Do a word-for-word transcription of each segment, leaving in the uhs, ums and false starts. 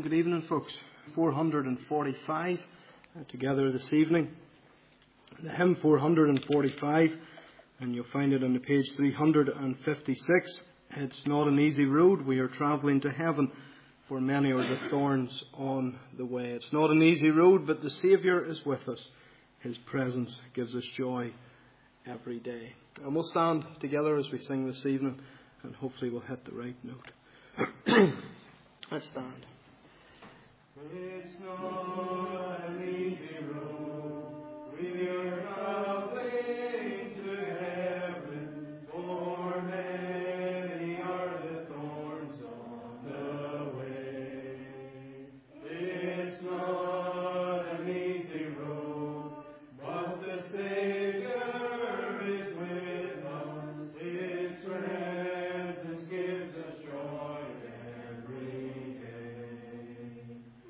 Well, good evening, folks. four hundred forty-five uh, together this evening. The hymn four hundred forty-five, and you'll find it on the page three hundred fifty-six. It's not an easy road. We are travelling to heaven, for many are the thorns on the way. It's not an easy road, but the Saviour is with us. His presence gives us joy every day. And we'll stand together as we sing this evening, and hopefully we'll hit the right note. Let's stand. It's not an easy road. We are traveling to heaven, for many are the thorns on the way. It's not an easy road, but the Savior is with us. His presence gives us joy every day.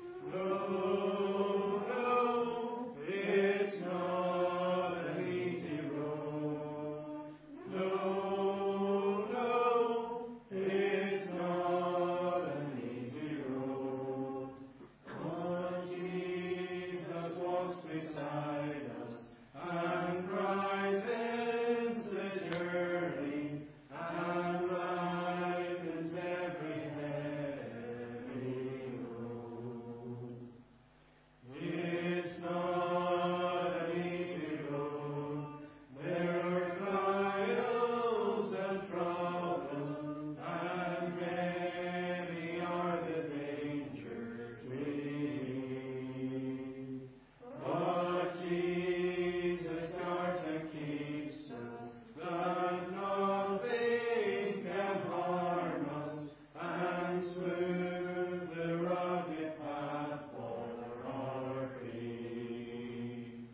No, no, it's not an easy road. No, no, it's not an easy road. But Jesus walks beside us and brightens the journey and lightens every heavy road. It's not an easy road. There are trials and troubles, and many are the dangers we meet. But Jesus guards and keeps us, that nothing can harm us, and smooth the rugged path for our feet.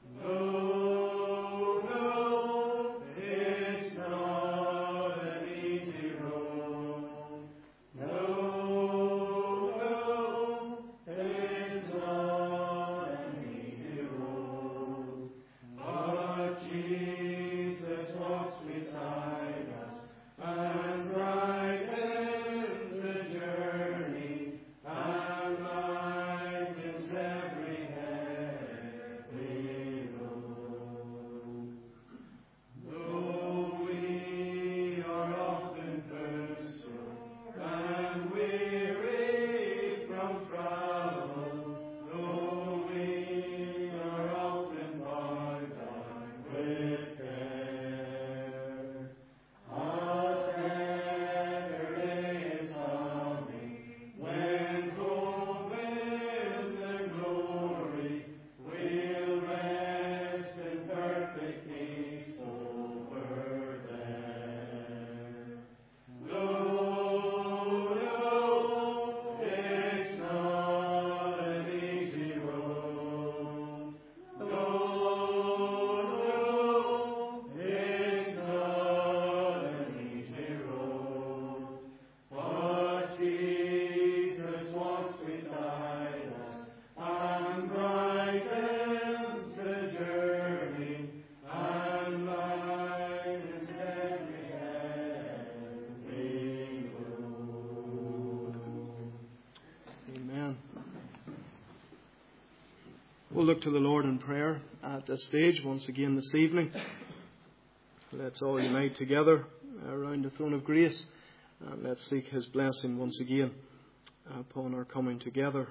No, no, it's not an easy road. No, no, it's not an easy road. But Jesus walks beside us and brightens the journey and lightens every heavy road. Though we are often thirsty and weary from travel, though we are often bogged down with care, a better day is coming when clothed with the glory we'll rest in perfect peace over there. No, no, it's not an easy road. No, no, it's not an easy road. But Jesus walks beside us and brightens the journey and lightens every heavy road. Amen. We'll look to the Lord in prayer at this stage once again this evening. Let's all unite together around the throne of grace, and let's seek His blessing once again upon our coming together.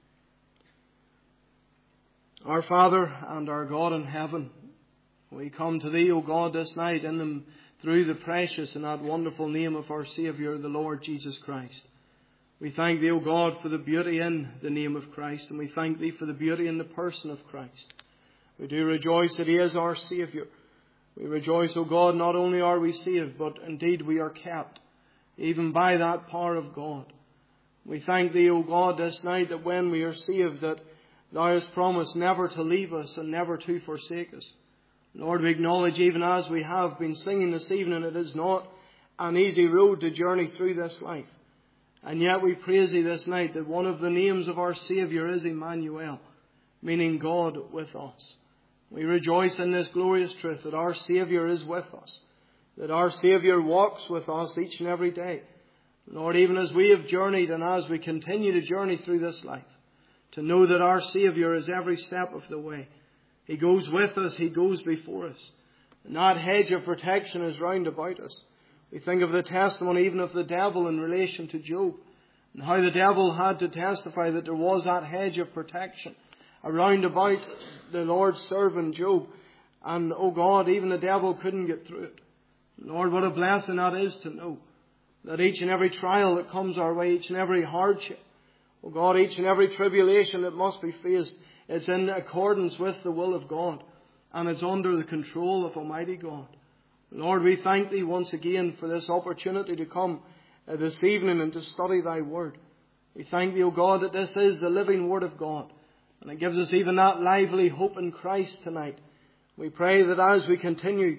Our Father and our God in heaven, we come to Thee, O God, this night in them through the precious and that wonderful name of our Saviour, the Lord Jesus Christ. We thank Thee, O God, for the beauty in the name of Christ, and we thank Thee for the beauty in the person of Christ. We do rejoice that He is our Saviour. We rejoice, O God, not only are we saved, but indeed we are kept, even by that power of God. We thank Thee, O God, this night that when we are saved, that Thou hast promised never to leave us and never to forsake us. Lord, we acknowledge, even as we have been singing this evening, it is not an easy road to journey through this life. And yet we praise Thee this night that one of the names of our Saviour is Emmanuel, meaning God with us. We rejoice in this glorious truth that our Saviour is with us, that our Saviour walks with us each and every day, Lord, even as we have journeyed and as we continue to journey through this life, to know that our Saviour is every step of the way. He goes with us. He goes before us. And that hedge of protection is round about us. We think of the testimony even of the devil in relation to Job, and how the devil had to testify that there was that hedge of protection around about the Lord's servant Job. And, oh God, even the devil couldn't get through it. Lord, what a blessing that is to know that each and every trial that comes our way, each and every hardship, oh God, each and every tribulation that must be faced, it's in accordance with the will of God, and it's under the control of Almighty God. Lord, we thank Thee once again for this opportunity to come uh, this evening and to study Thy Word. We thank Thee, O God, that this is the living Word of God, and it gives us even that lively hope in Christ tonight. We pray that as we continue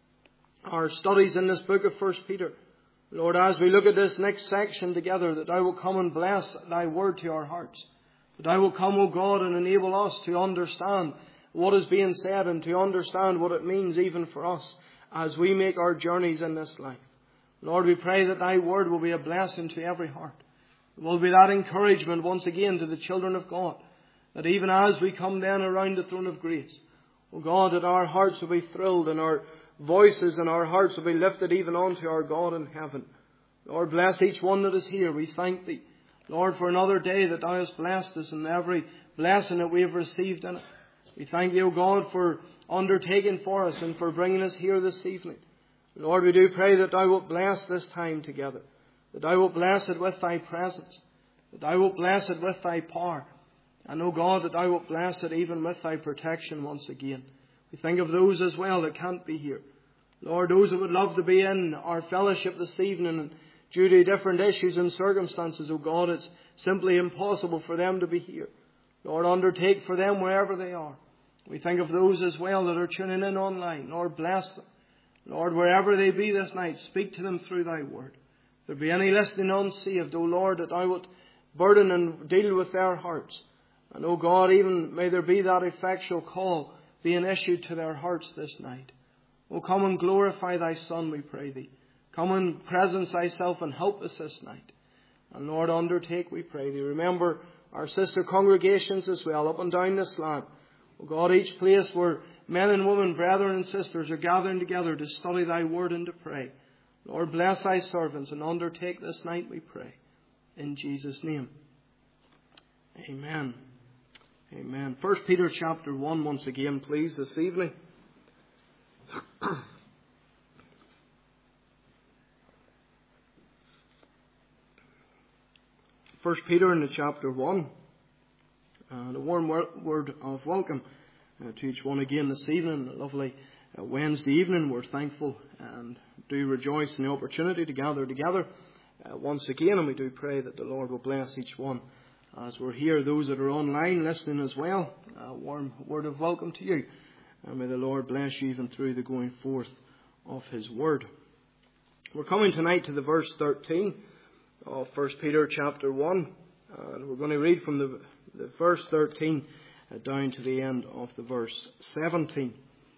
our studies in this book of First Peter, Lord, as we look at this next section together, that Thou will come and bless Thy Word to our hearts. That Thou will come, O God, and enable us to understand what is being said and to understand what it means even for us as we make our journeys in this life. Lord, we pray that Thy Word will be a blessing to every heart. It will be that encouragement once again to the children of God, that even as we come then around the throne of grace, O God, that our hearts will be thrilled and our voices and our hearts will be lifted even unto our God in heaven. Lord, bless each one that is here. We thank Thee, Lord, for another day that Thou hast blessed us and every blessing that we have received in it. We thank Thee, O God, for undertaking for us and for bringing us here this evening. Lord, we do pray that Thou wilt bless this time together, that Thou wilt bless it with Thy presence, that Thou wilt bless it with Thy power, and, O God, that Thou wilt bless it even with Thy protection once again. We think of those as well that can't be here. Lord, those that would love to be in our fellowship this evening, and due to different issues and circumstances, O God, it's simply impossible for them to be here. Lord, undertake for them wherever they are. We think of those as well that are tuning in online. Lord, bless them. Lord, wherever they be this night, speak to them through Thy Word. If there be any listening unsaved, O Lord, that Thou wilt burden and deal with their hearts. And, O God, even may there be that effectual call being issued to their hearts this night. O come and glorify Thy Son, we pray Thee. Come and presence Thyself and help us this night. And Lord, undertake, we pray Thee. Remember our sister congregations as well, up and down this land. O God, each place where men and women, brethren and sisters are gathering together to study Thy Word and to pray. Lord, bless Thy servants and undertake this night, we pray. In Jesus' name. Amen. Amen. First Peter chapter one once again, please, this evening. First Peter in the chapter one. And a warm word of welcome uh, to each one again this evening. A lovely uh, Wednesday evening. We're thankful and do rejoice in the opportunity to gather together uh, once again. And we do pray that the Lord will bless each one as we're here. Those that are online listening as well, a warm word of welcome to you. And may the Lord bless you even through the going forth of His Word. We're coming tonight to the verse thirteen of First Peter chapter one. And we're going to read from the, the verse thirteen uh, down to the end of the verse seventeen.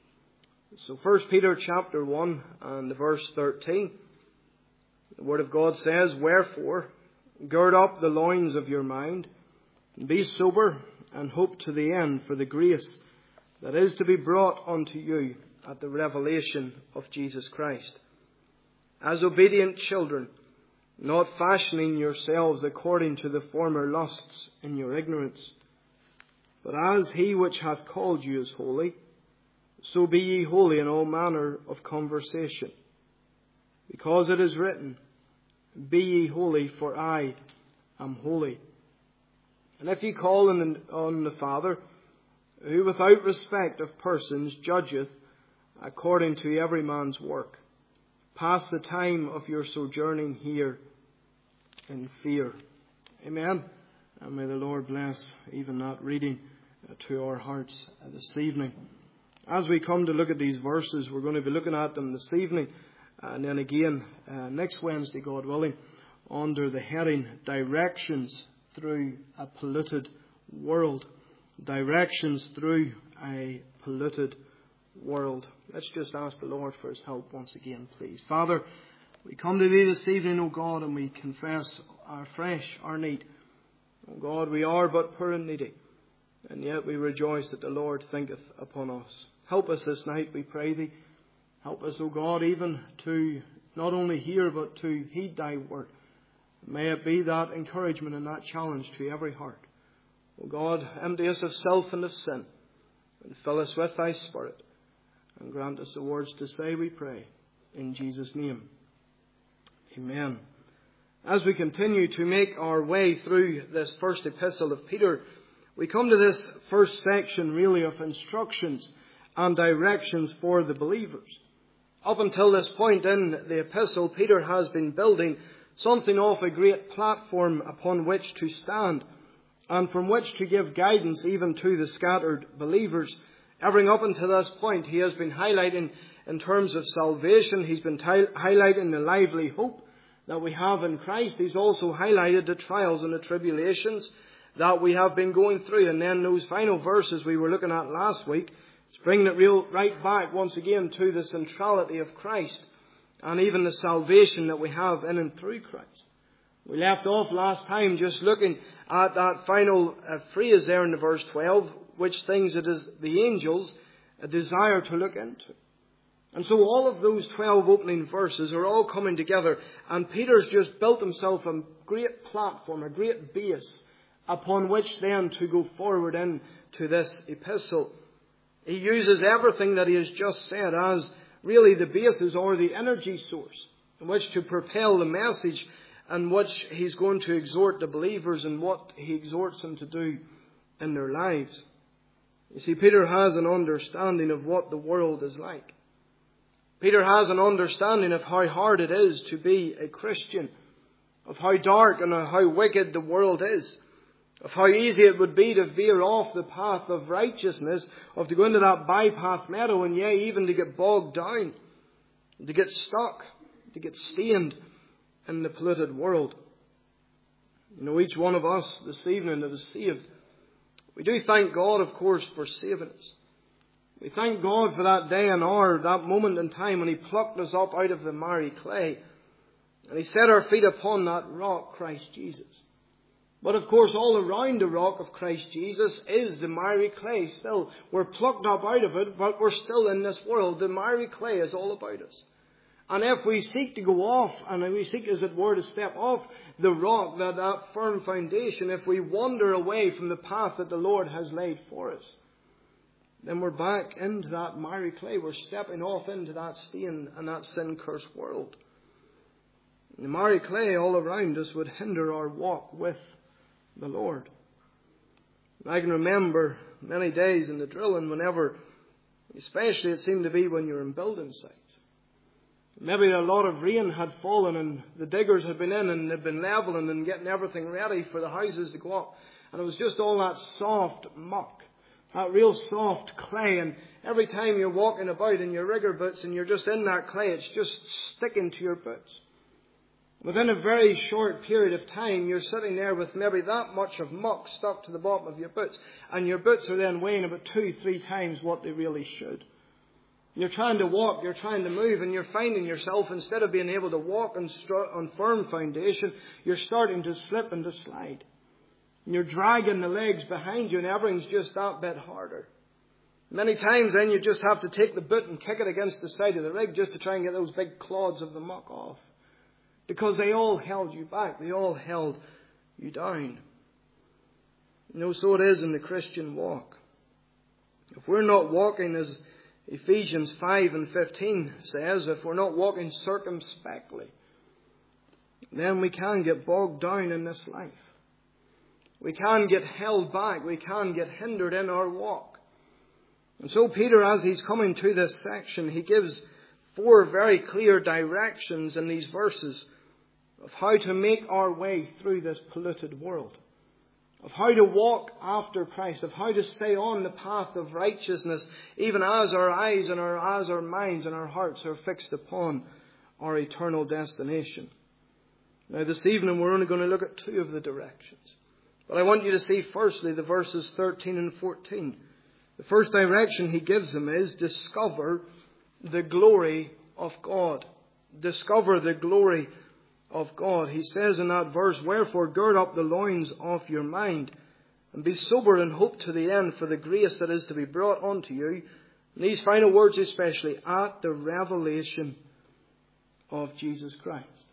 So First Peter chapter one and the verse thirteen. The Word of God says, "Wherefore, gird up the loins of your mind, and be sober, and hope to the end for the grace that is to be brought unto you at the revelation of Jesus Christ. As obedient children, not fashioning yourselves according to the former lusts in your ignorance, but as He which hath called you is holy, so be ye holy in all manner of conversation. Because it is written, Be ye holy, for I am holy. And if ye call on the, on the Father, who without respect of persons judgeth according to every man's work, pass the time of your sojourning here in fear." Amen. And may the Lord bless even that reading to our hearts this evening. As we come to look at these verses, we're going to be looking at them this evening, and then again uh, next Wednesday, God willing, under the heading Directions Through a Polluted World. Directions Through a Polluted World. Let's just ask the Lord for His help once again, please. Father, We come to Thee this evening, O God, and we confess afresh our need. O God, we are but poor and needy, and yet we rejoice that the Lord thinketh upon us. Help us this night, we pray Thee. Help us, O God, even to not only hear, but to heed Thy word. May it be that encouragement and that challenge to every heart. O God, empty us of self and of sin, and fill us with Thy Spirit, and grant us the words to say, we pray, in Jesus' name. Amen. As we continue to make our way through this first epistle of Peter, we come to this first section really of instructions and directions for the believers. Up until this point in the epistle, Peter has been building something of a great platform upon which to stand and from which to give guidance even to the scattered believers. Everything up until this point, he has been highlighting in terms of salvation. He's been t- highlighting the lively hope that we have in Christ. He's also highlighted the trials and the tribulations that we have been going through. And then those final verses we were looking at last week, it's bringing it real right back once again to the centrality of Christ and even the salvation that we have in and through Christ. We left off last time just looking at that final uh, phrase there in the verse twelve, which things it is the angels a desire to look into. And so all of those twelve opening verses are all coming together, and Peter's just built himself a great platform, a great base upon which then to go forward into this epistle. He uses everything that he has just said as really the basis or the energy source in which to propel the message and which he's going to exhort the believers and what he exhorts them to do in their lives. You see, Peter has an understanding of what the world is like. Peter has an understanding of how hard it is to be a Christian, of how dark and how wicked the world is, of how easy it would be to veer off the path of righteousness, of to go into that bypath meadow, and yea, even to get bogged down, to get stuck, to get stained in the polluted world. You know, each one of us this evening that is saved, we do thank God, of course, for saving us. We thank God for that day and hour, that moment in time when He plucked us up out of the miry clay. And He set our feet upon that rock, Christ Jesus. But of course, all around the rock of Christ Jesus is the miry clay still. We're plucked up out of it, but we're still in this world. The miry clay is all about us. And if we seek to go off, and we seek, as it were, to step off the rock, that, that firm foundation, if we wander away from the path that the Lord has laid for us, then we're back into that miry clay. We're stepping off into that stain and that sin-cursed world. The miry clay all around us would hinder our walk with the Lord. I can remember many days in the drilling whenever, especially it seemed to be when you're in building sites. Maybe a lot of rain had fallen and the diggers had been in and they'd been levelling and getting everything ready for the houses to go up. And it was just all that soft muck. That real soft clay, and every time you're walking about in your rigger boots and you're just in that clay, it's just sticking to your boots. Within a very short period of time, you're sitting there with maybe that much of muck stuck to the bottom of your boots, and your boots are then weighing about two, three times what they really should. You're trying to walk, you're trying to move, and you're finding yourself, instead of being able to walk on, str- on firm foundation, you're starting to slip and to slide. And you're dragging the legs behind you, and everything's just that bit harder. Many times then you just have to take the boot and kick it against the side of the rig just to try and get those big clods of the muck off. Because they all held you back. They all held you down. You know, so it is in the Christian walk. If we're not walking, as Ephesians five and fifteen says, if we're not walking circumspectly, then we can get bogged down in this life. We can get held back. We can get hindered in our walk. And so Peter, as he's coming to this section, he gives four very clear directions in these verses of how to make our way through this polluted world, of how to walk after Christ, of how to stay on the path of righteousness, even as our eyes and our, as our minds and our hearts are fixed upon our eternal destination. Now this evening we're only going to look at two of the directions. But I want you to see firstly the verses thirteen and fourteen. The first direction he gives them is discover the glory of God. discover the glory of God. He says in that verse, "Wherefore gird up the loins of your mind, and be sober and hope to the end for the grace that is to be brought unto you." And these final words especially, "at the revelation of Jesus Christ."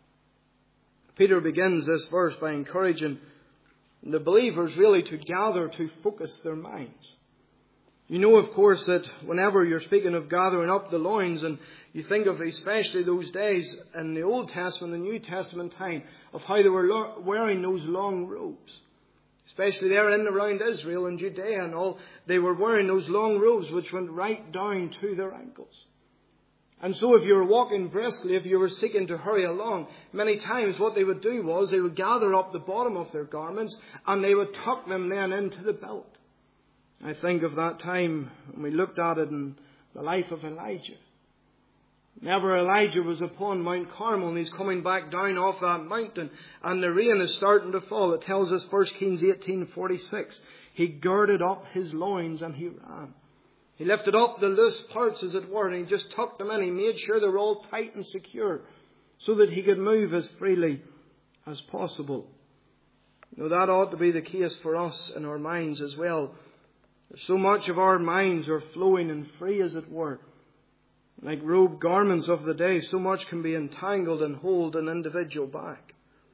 Peter begins this verse by encouraging the believers really to gather, to focus their minds. You know, of course, that whenever you're speaking of gathering up the loins, and you think of especially those days in the Old Testament and New Testament time, of how they were lo- wearing those long robes. Especially there in and around Israel and Judea and all, they were wearing those long robes which went right down to their ankles. And so if you were walking briskly, if you were seeking to hurry along, many times what they would do was they would gather up the bottom of their garments and they would tuck them then into the belt. I think of that time when we looked at it in the life of Elijah. Whenever Elijah was upon Mount Carmel and he's coming back down off that mountain and the rain is starting to fall, it tells us First Kings eighteen forty-six, he girded up his loins and he ran. He lifted up the loose parts, as it were, and he just tucked them in. He made sure they were all tight and secure so that he could move as freely as possible. Now that ought to be the case for us in our minds as well. So much of our minds are flowing and free, as it were. Like robe garments of the day, so much can be entangled and hold an individual back.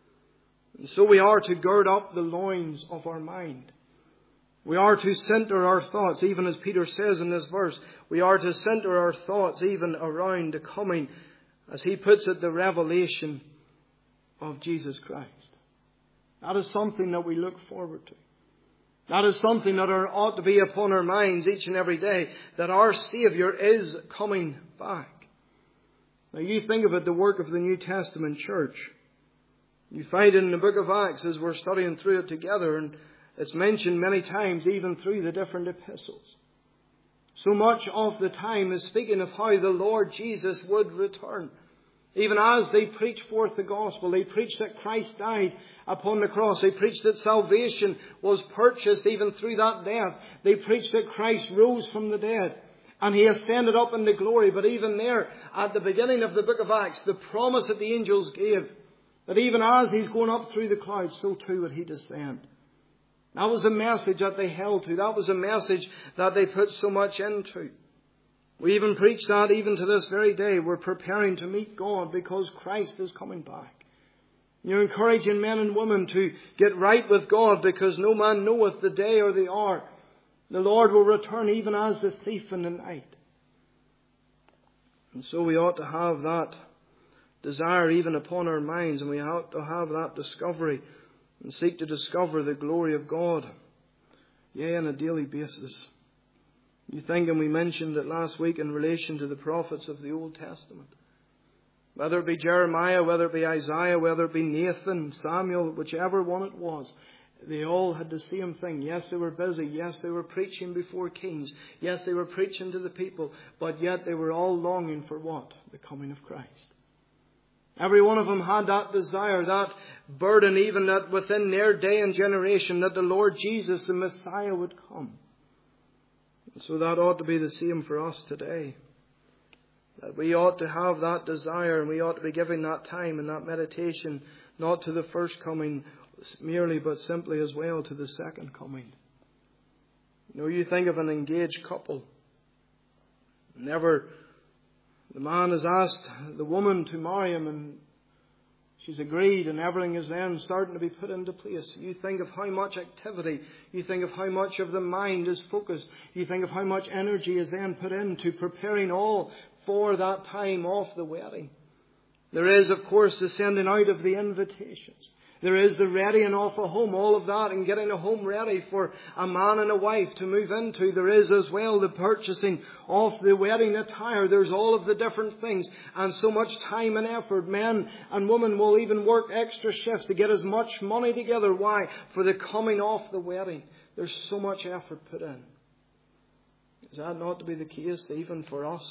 And so we are to gird up the loins of our mind. We are to center our thoughts, even as Peter says in this verse, we are to center our thoughts even around the coming, as he puts it, the revelation of Jesus Christ. That is something that we look forward to. That is something that are, ought to be upon our minds each and every day, that our Saviour is coming back. Now you think of it, the work of the New Testament church. You find it in the book of Acts as we're studying through it together, and it's mentioned many times even through the different epistles. So much of the time is speaking of how the Lord Jesus would return. Even as they preach forth the gospel, they preach that Christ died upon the cross. They preach that salvation was purchased even through that death. They preach that Christ rose from the dead and he ascended up into glory. But even there, at the beginning of the book of Acts, the promise that the angels gave, that even as he's going up through the clouds, so too would he descend. That was a message that they held to. That was a message that they put so much into. We even preach that even to this very day. We're preparing to meet God because Christ is coming back. You're encouraging men and women to get right with God because no man knoweth the day or the hour. The Lord will return even as the thief in the night. And so we ought to have that desire even upon our minds, and we ought to have that discovery and seek to discover the glory of God, yea, on a daily basis. You think, and we mentioned it last week in relation to the prophets of the Old Testament. Whether it be Jeremiah, whether it be Isaiah, whether it be Nathan, Samuel, whichever one it was, they all had the same thing. Yes, they were busy. Yes, they were preaching before kings. Yes, they were preaching to the people. But yet they were all longing for what? The coming of Christ. Every one of them had that desire, that burden, even that within their day and generation, that the Lord Jesus, the Messiah, would come. So that ought to be the same for us today. That we ought to have that desire, and we ought to be giving that time and that meditation not to the first coming merely, but simply as well to the second coming. You know, you think of an engaged couple. Never, the man has asked the woman to marry him, and she's agreed, and everything is then starting to be put into place. You think of how much activity, you think of how much of the mind is focused, you think of how much energy is then put into preparing all for that time of the wedding. There is, of course, the sending out of the invitations. There is the readying of a home, all of that, and getting a home ready for a man and a wife to move into. There is as well the purchasing of the wedding attire. There's all of the different things, and so much time and effort. Men and women will even work extra shifts to get as much money together. Why? For the coming of the wedding. There's so much effort put in. Is that not to be the case even for us?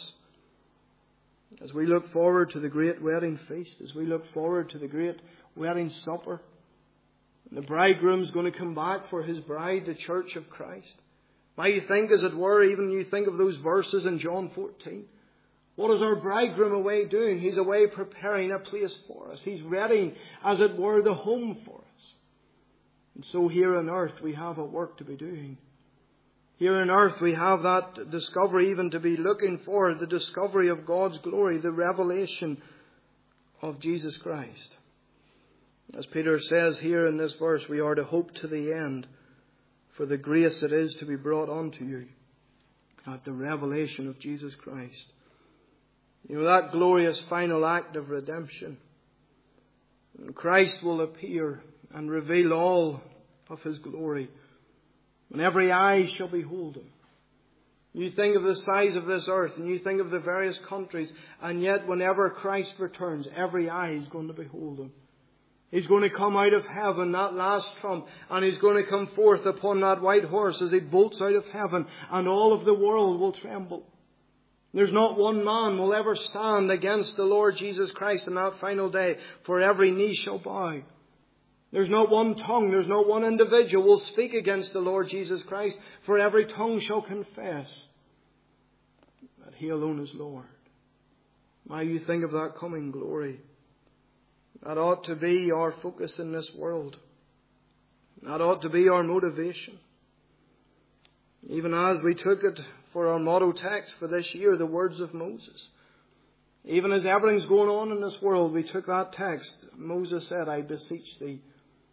As we look forward to the great wedding feast, as we look forward to the great wedding supper, and the bridegroom's going to come back for his bride, the church of Christ. Why, you think, as it were, even you think of those verses in John fourteen. What is our bridegroom away doing? He's away preparing a place for us. He's readying, as it were, the home for us. And so here on earth we have a work to be doing. Here on earth we have that discovery even to be looking for, the discovery of God's glory, the revelation of Jesus Christ. As Peter says here in this verse, we are to hope to the end for the grace that is to be brought unto you at the revelation of Jesus Christ. You know, that glorious final act of redemption. And Christ will appear and reveal all of His glory when every eye shall behold Him. You think of the size of this earth and you think of the various countries, and yet whenever Christ returns, every eye is going to behold Him. He's going to come out of heaven, that last trump, and He's going to come forth upon that white horse as He bolts out of heaven, and all of the world will tremble. There's not one man will ever stand against the Lord Jesus Christ in that final day, for every knee shall bow. There's not one tongue, there's not one individual will speak against the Lord Jesus Christ, for every tongue shall confess that He alone is Lord. Now you think of that coming glory. That ought to be our focus in this world. That ought to be our motivation. Even as we took it for our motto text for this year, the words of Moses. Even as everything's going on in this world, we took that text. Moses said, I beseech thee,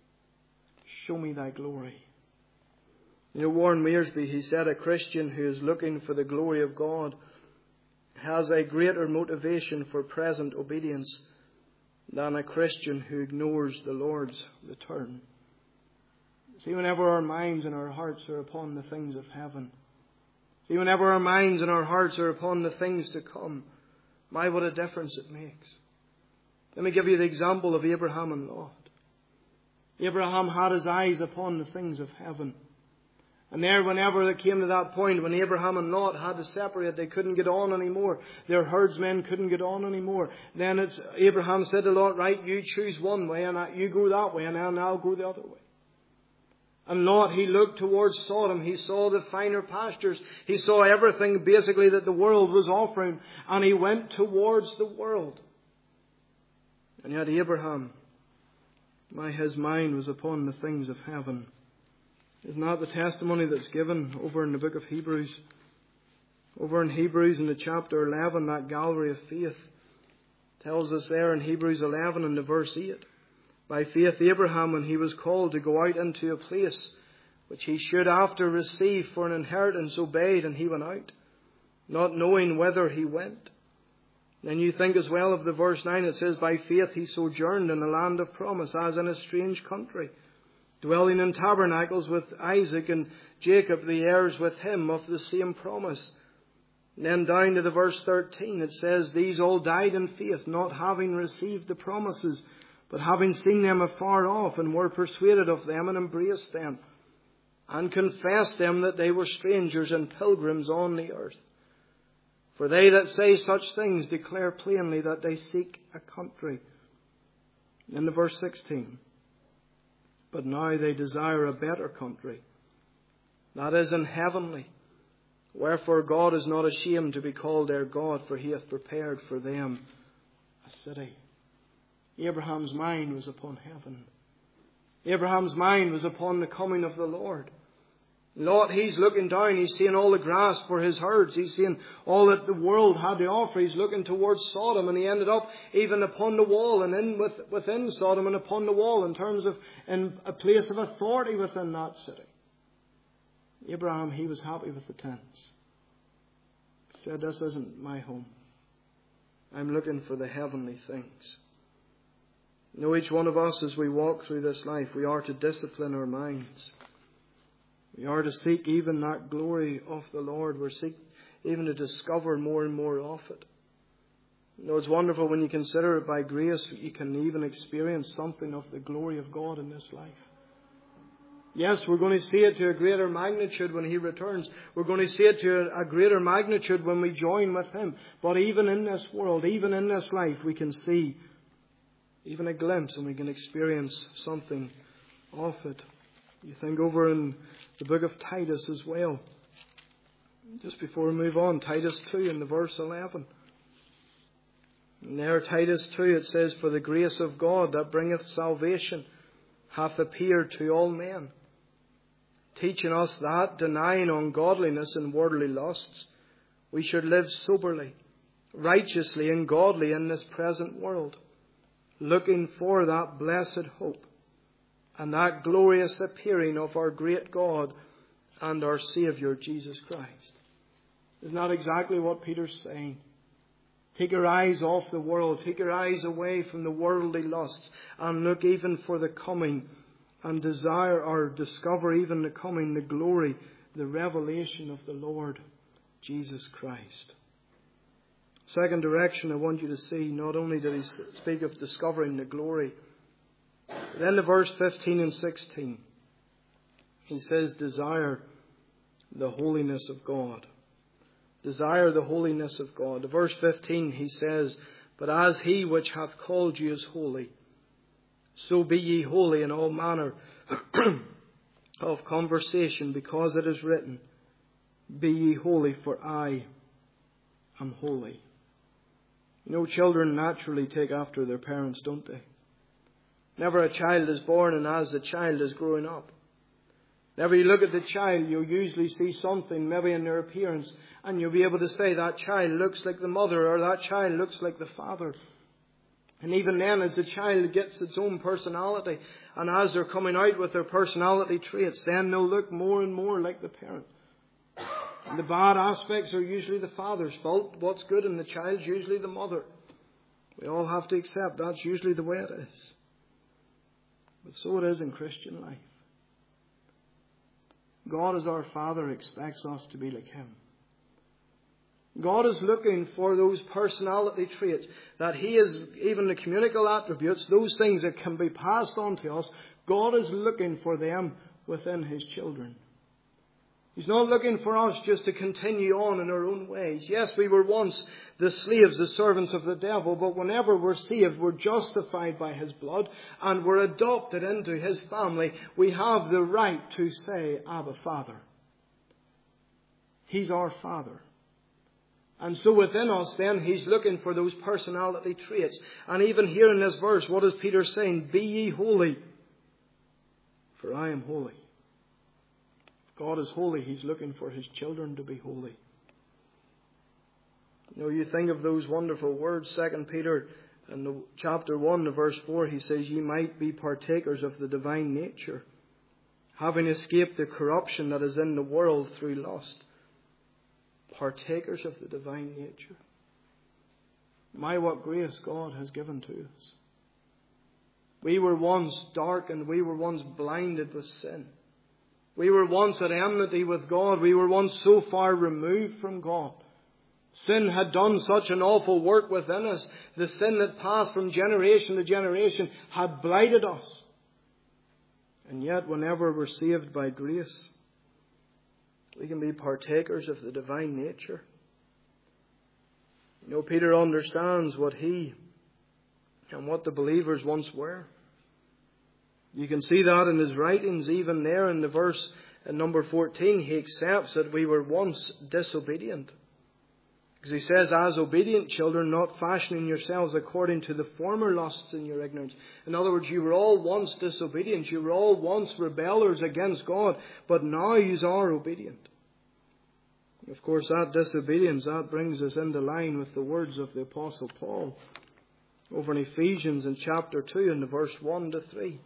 show me thy glory. You know, Warren Wiersbe, he said, a Christian who is looking for the glory of God has a greater motivation for present obedience than a Christian who ignores the Lord's return. See, whenever our minds and our hearts are upon the things of heaven, see, whenever our minds and our hearts are upon the things to come, my, what a difference it makes. Let me give you the example of Abraham and Lot. Abraham had his eyes upon the things of heaven. And there, whenever it came to that point, when Abraham and Lot had to separate, they couldn't get on anymore. Their herdsmen couldn't get on anymore. Then it's Abraham said to Lot, right, you choose one way, and you go that way, and then I'll go the other way. And Lot, he looked towards Sodom. He saw the finer pastures. He saw everything basically that the world was offering. And he went towards the world. And yet Abraham, my, his mind was upon the things of heaven. Isn't that the testimony that's given over in the book of Hebrews? Over in Hebrews in the chapter eleven, that gallery of faith tells us there in Hebrews eleven and the verse eight. By faith Abraham, when he was called to go out into a place which he should after receive for an inheritance, obeyed, and he went out, not knowing whither he went. Then you think as well of the verse nine, it says, by faith he sojourned in the land of promise, as in a strange country, dwelling in tabernacles with Isaac and Jacob, the heirs with him of the same promise. And then down to the verse thirteen, it says, these all died in faith, not having received the promises, but having seen them afar off, and were persuaded of them, and embraced them, and confessed them that they were strangers and pilgrims on the earth. For they that say such things declare plainly that they seek a country. In the verse sixteen, but now they desire a better country, that is in heavenly. Wherefore God is not ashamed to be called their God, for He hath prepared for them a city. Abraham's mind was upon heaven. Abraham's mind was upon the coming of the Lord. Lot, he's looking down. He's seeing all the grass for his herds. He's seeing all that the world had to offer. He's looking towards Sodom, and he ended up even upon the wall and in with, within Sodom and upon the wall in terms of in a place of authority within that city. Abraham, he was happy with the tents. He said, this isn't my home. I'm looking for the heavenly things. You know, each one of us, as we walk through this life, we are to discipline our minds. We are to seek even that glory of the Lord. We're seek even to discover more and more of it. You know, it's wonderful when you consider it by grace, you can even experience something of the glory of God in this life. Yes, we're going to see it to a greater magnitude when He returns. We're going to see it to a greater magnitude when we join with Him. But even in this world, even in this life, we can see even a glimpse, and we can experience something of it. You think over in the book of Titus as well. Just before we move on, Titus two in the verse eleven. And there, Titus two, it says, "For the grace of God that bringeth salvation hath appeared to all men, teaching us that, denying ungodliness and worldly lusts, we should live soberly, righteously, and godly in this present world, looking for that blessed hope and that glorious appearing of our great God and our Saviour, Jesus Christ." Isn't that exactly what Peter's saying? Take your eyes off the world. Take your eyes away from the worldly lusts and look even for the coming and desire or discover even the coming, the glory, the revelation of the Lord Jesus Christ. Second direction I want you to see, not only did he speak of discovering the glory, but then in verse fifteen and sixteen, he says, desire the holiness of God. Desire the holiness of God. In verse fifteen he says, "But as he which hath called you is holy, so be ye holy in all manner of conversation, because it is written, Be ye holy, for I am holy." You know, children naturally take after their parents, don't they? Whenever a child is born and as the child is growing up, whenever you look at the child, you'll usually see something, maybe in their appearance, and you'll be able to say that child looks like the mother or that child looks like the father. And even then, as the child gets its own personality, and as they're coming out with their personality traits, then they'll look more and more like the parent. And the bad aspects are usually the father's fault. What's good in the child's usually the mother. We all have to accept that's usually the way it is. But so it is in Christian life. God as our Father expects us to be like Him. God is looking for those personality traits that He is, even the communicable attributes, those things that can be passed on to us. God is looking for them within His children. He's not looking for us just to continue on in our own ways. Yes, we were once the slaves, the servants of the devil, but whenever we're saved, we're justified by His blood and we're adopted into His family. We have the right to say, Abba, Father. He's our Father. And so within us then, He's looking for those personality traits. And even here in this verse, what is Peter saying? Be ye holy, for I am holy. God is holy. He's looking for His children to be holy. You know, you think of those wonderful words, Second Peter in the chapter one, the verse four, he says, "Ye might be partakers of the divine nature, having escaped the corruption that is in the world through lust." Partakers of the divine nature. My, what grace God has given to us. We were once darkened. We were once blinded with sin. We were once at enmity with God. We were once so far removed from God. Sin had done such an awful work within us. The sin that passed from generation to generation had blighted us. And yet, whenever we're saved by grace, we can be partakers of the divine nature. You know, Peter understands what he and what the believers once were. You can see that in his writings, even there in the verse in number fourteen. He accepts that we were once disobedient. Because he says, as obedient children, not fashioning yourselves according to the former lusts in your ignorance. In other words, you were all once disobedient. You were all once rebellers against God. But now you are obedient. Of course, that disobedience, that brings us into line with the words of the Apostle Paul over in Ephesians in chapter two in the verse one to three.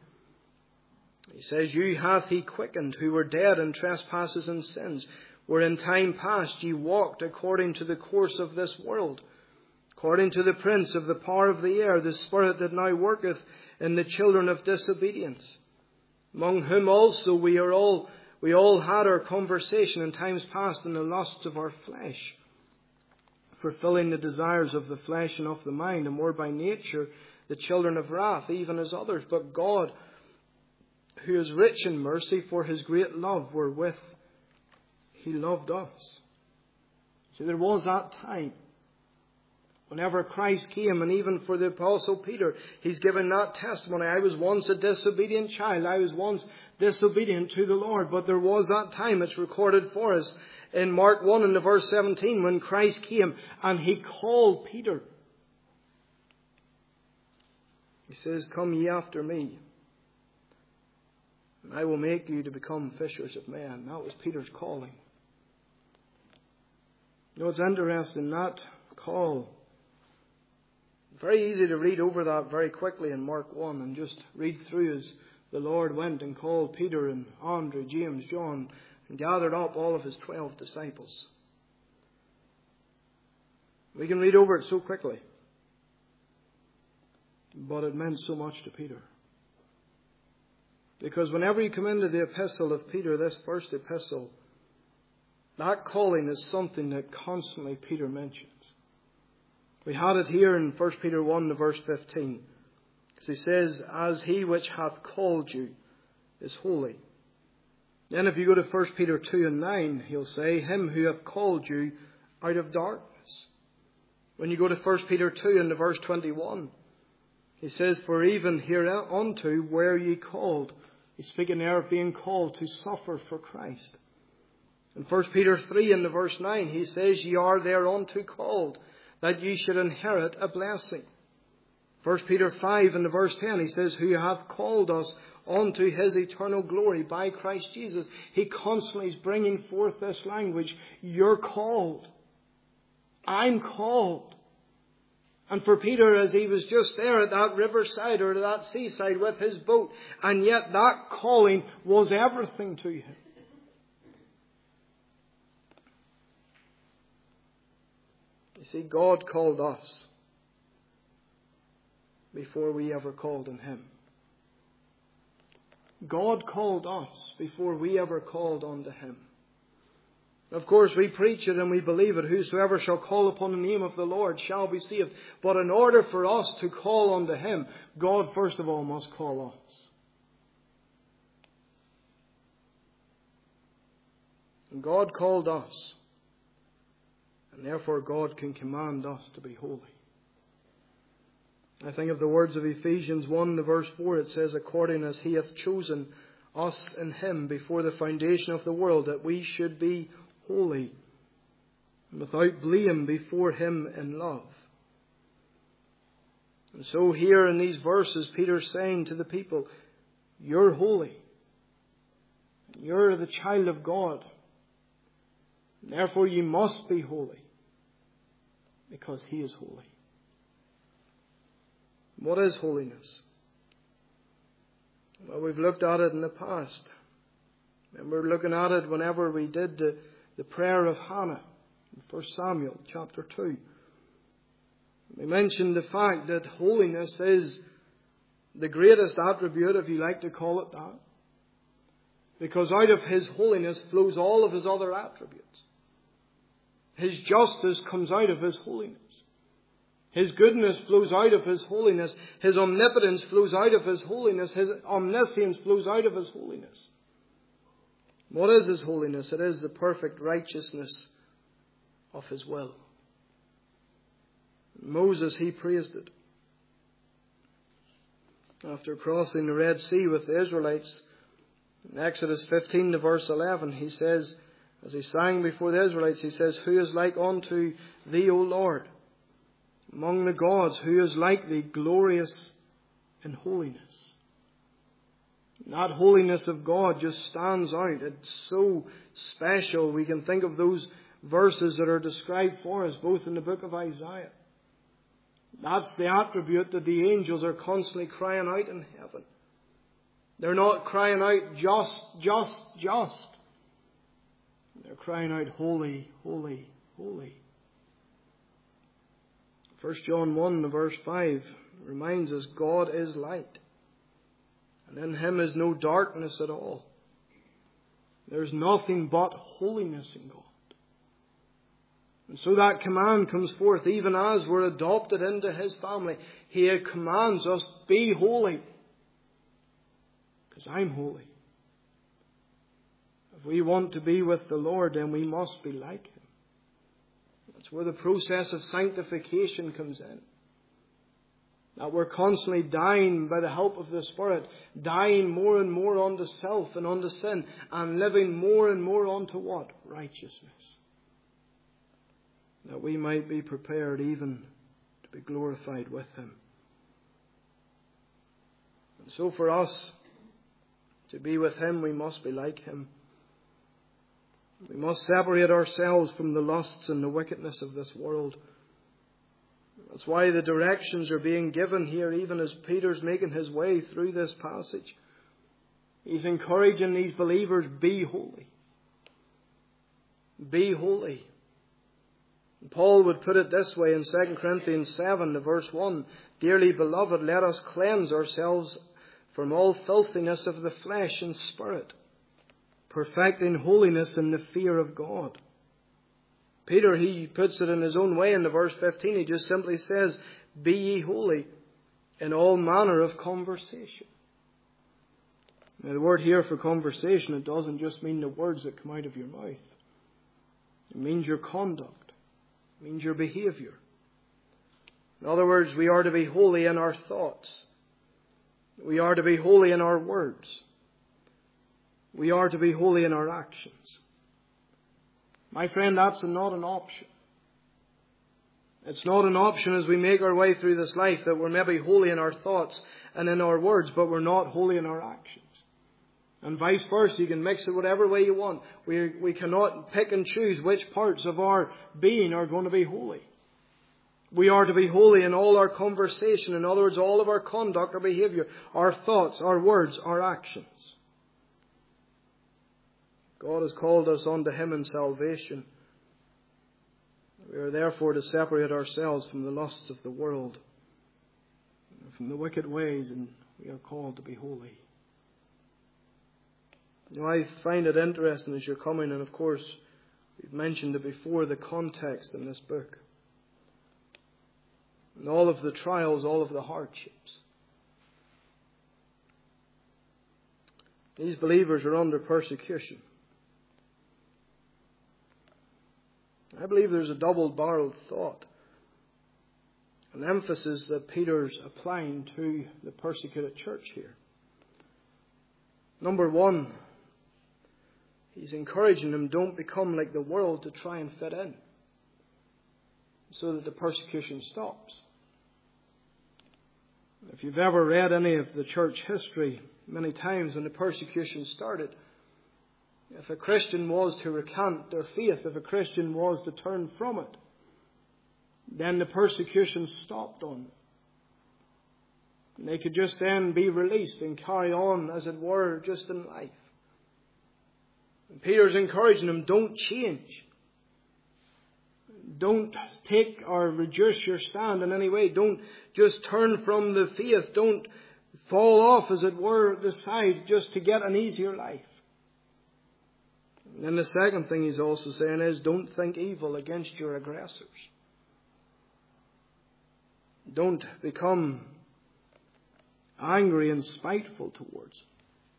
He says, "You hath He quickened, who were dead in trespasses and sins, where in time past ye walked according to the course of this world, according to the prince of the power of the air, the spirit that now worketh in the children of disobedience, among whom also we are all we all had our conversation in times past in the lusts of our flesh, fulfilling the desires of the flesh and of the mind, and were by nature the children of wrath, even as others. But God, who is rich in mercy, for His great love wherewith He loved us." See, there was that time whenever Christ came, and even for the Apostle Peter, he's given that testimony. I was once a disobedient child. I was once disobedient to the Lord. But there was that time, it's recorded for us in Mark one in the verse seventeen, when Christ came and He called Peter. He says, "Come ye after me, and I will make you to become fishers of men." That was Peter's calling. You know, it's interesting, that call. Very easy to read over that very quickly in Mark one and just read through as the Lord went and called Peter and Andrew, James, John, and gathered up all of his twelve disciples. We can read over it so quickly. But it meant so much to Peter. Because whenever you come into the epistle of Peter, this first epistle, that calling is something that constantly Peter mentions. We had it here in First Peter one, verse fifteen. Because he says, "As he which hath called you is holy." Then if you go to First Peter two and nine, he'll say, "Him who hath called you out of darkness." When you go to First Peter two and verse twenty-one, he says, "For even hereunto were ye called." He's speaking there of being called to suffer for Christ. In First Peter three and verse nine, he says, "Ye are thereunto called, that ye should inherit a blessing." First Peter five and verse ten, he says, "Who hath called us unto his eternal glory by Christ Jesus." He constantly is bringing forth this language. You're called. I'm called. And for Peter, as he was just there at that riverside or that seaside with his boat, and yet that calling was everything to him. You see, God called us before we ever called on Him. God called us before we ever called unto Him. Of course, we preach it and we believe it. Whosoever shall call upon the name of the Lord shall be saved. But in order for us to call unto Him, God first of all must call us. And God called us. And therefore God can command us to be holy. I think of the words of Ephesians one, verse four. It says, "According as He hath chosen us in Him before the foundation of the world, that we should be holy and without blame before Him in love." And so here in these verses, Peter's saying to the people, you're holy. You're the child of God. Therefore you must be holy, because He is holy. What is holiness? Well, we've looked at it in the past. And we're looking at it whenever we did the, the prayer of Hannah in First Samuel chapter two. We mentioned the fact that holiness is the greatest attribute, if you like to call it that. Because out of His holiness flows all of His other attributes. His justice comes out of His holiness. His goodness flows out of His holiness. His omnipotence flows out of His holiness. His omniscience flows out of His holiness. What is His holiness? It is the perfect righteousness of His will. Moses, he praised it. After crossing the Red Sea with the Israelites, in Exodus fifteen to verse eleven, he says, as he sang before the Israelites, he says, "Who is like unto Thee, O Lord? Among the gods, who is like Thee, glorious in holiness?" And that holiness of God just stands out. It's so special. We can think of those verses that are described for us, both in the book of Isaiah. That's the attribute that the angels are constantly crying out in heaven. They're not crying out just, just, just. They're crying out, holy, holy, holy. First John one, verse five reminds us God is light. And in Him is no darkness at all. There's nothing but holiness in God. And so that command comes forth even as we're adopted into His family. He commands us, be holy. Because I'm holy. If we want to be with the Lord, then we must be like Him. That's where the process of sanctification comes in. That we're constantly dying by the help of the Spirit, dying more and more unto self and unto sin, and living more and more unto what? Righteousness. That we might be prepared even to be glorified with Him. So for us to be with Him, we must be like Him. We must separate ourselves from the lusts and the wickedness of this world. That's why the directions are being given here, even as Peter's making his way through this passage. He's encouraging these believers, be holy. Be holy. Paul would put it this way in Second Corinthians seven, verse one. Dearly beloved, let us cleanse ourselves from all filthiness of the flesh and spirit, perfecting holiness in the fear of God. Peter, he puts it in his own way in the verse fifteen. He just simply says, be ye holy in all manner of conversation. Now, the word here for conversation, it doesn't just mean the words that come out of your mouth. It means your conduct. It means your behavior. In other words, we are to be holy in our thoughts. We are to be holy in our words. We are to be holy in our actions. My friend, that's not an option. It's not an option as we make our way through this life that we're maybe holy in our thoughts and in our words, but we're not holy in our actions. And vice versa, you can mix it whatever way you want. We, we cannot pick and choose which parts of our being are going to be holy. We are to be holy in all our conversation. In other words, all of our conduct, our behavior, our thoughts, our words, our actions. God has called us unto Him in salvation. We are therefore to separate ourselves from the lusts of the world, from the wicked ways, and we are called to be holy. You know, I find it interesting as you're coming, and of course, we've mentioned it before, the context in this book. And all of the trials, all of the hardships. These believers are under persecution. I believe there's a double-barreled thought, an emphasis that Peter's applying to the persecuted church here. Number one, he's encouraging them, don't become like the world to try and fit in, so that the persecution stops. If you've ever read any of the church history, many times when the persecution started, if a Christian was to recant their faith, if a Christian was to turn from it, then the persecution stopped on them. And they could just then be released and carry on, as it were, just in life. And Peter's encouraging them, don't change. Don't take or reduce your stand in any way. Don't just turn from the faith. Don't fall off, as it were, the side just to get an easier life. And the second thing he's also saying is, don't think evil against your aggressors. Don't become angry and spiteful towards them.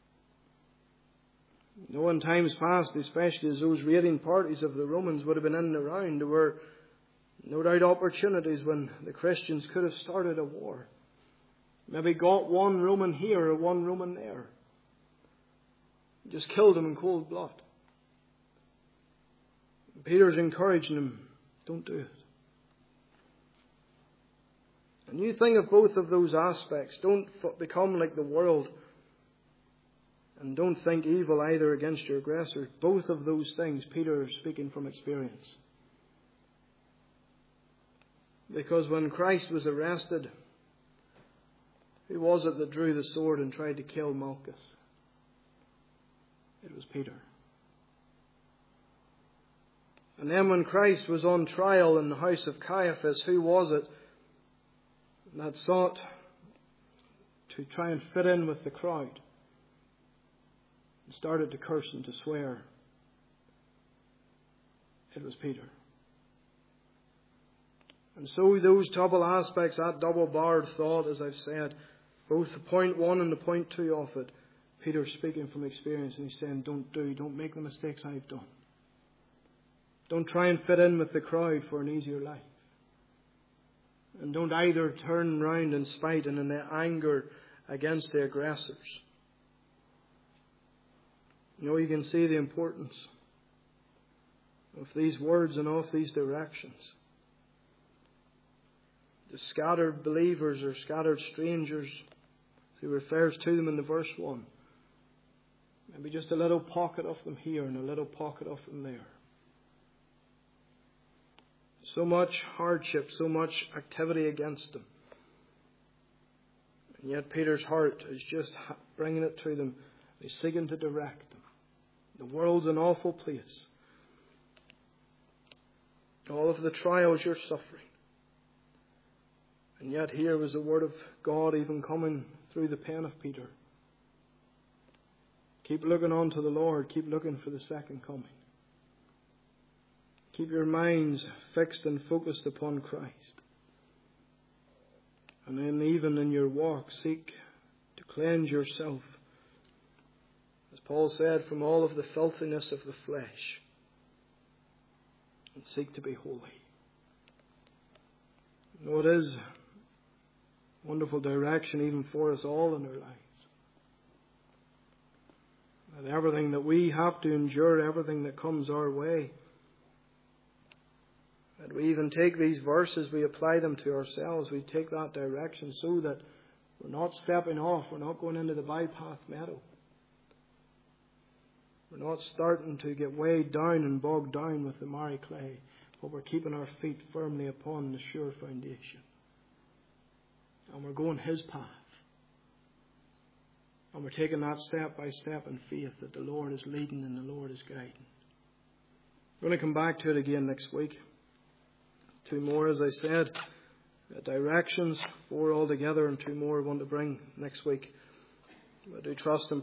You know, in times past, especially as those raiding parties of the Romans would have been in and around, there were no doubt opportunities when the Christians could have started a war. Maybe got one Roman here or one Roman there. Just killed them in cold blood. Peter's encouraging them, don't do it. And you think of both of those aspects. Don't become like the world. And don't think evil either against your aggressors. Both of those things, Peter is speaking from experience. Because when Christ was arrested, who was it that drew the sword and tried to kill Malchus? It was Peter. And then when Christ was on trial in the house of Caiaphas, who was it that sought to try and fit in with the crowd and started to curse and to swear? It was Peter. And so those double aspects, that double-barred thought, as I've said, both the point one and the point two of it, Peter's speaking from experience, and he's saying, don't do, don't make the mistakes I've done. Don't try and fit in with the crowd for an easier life. And don't either turn round in spite and in anger against the aggressors. You know, you can see the importance of these words and of these directions. The scattered believers or scattered strangers, He refers to them in the verse one. Maybe just a little pocket of them here and a little pocket of them there. So much hardship, so much activity against them. And yet Peter's heart is just bringing it to them. He's seeking to direct them. The world's an awful place. All of the trials you're suffering. And yet here was the word of God even coming through the pen of Peter. Keep looking on to the Lord. Keep looking for the second coming. Keep your minds fixed and focused upon Christ. And then even in your walk, seek to cleanse yourself, as Paul said, from all of the filthiness of the flesh. And seek to be holy. You know, it is wonderful direction even for us all in our lives. That everything that we have to endure, everything that comes our way, that we even take these verses, we apply them to ourselves, we take that direction so that we're not stepping off, we're not going into the bypath meadow. We're not starting to get weighed down and bogged down with the miry clay, but we're keeping our feet firmly upon the sure foundation. And we're going His path. And we're taking that step by step in faith that the Lord is leading and the Lord is guiding. We're going to come back to it again next week. Two more, as I said, directions, four altogether, and two more I want to bring next week. I do trust and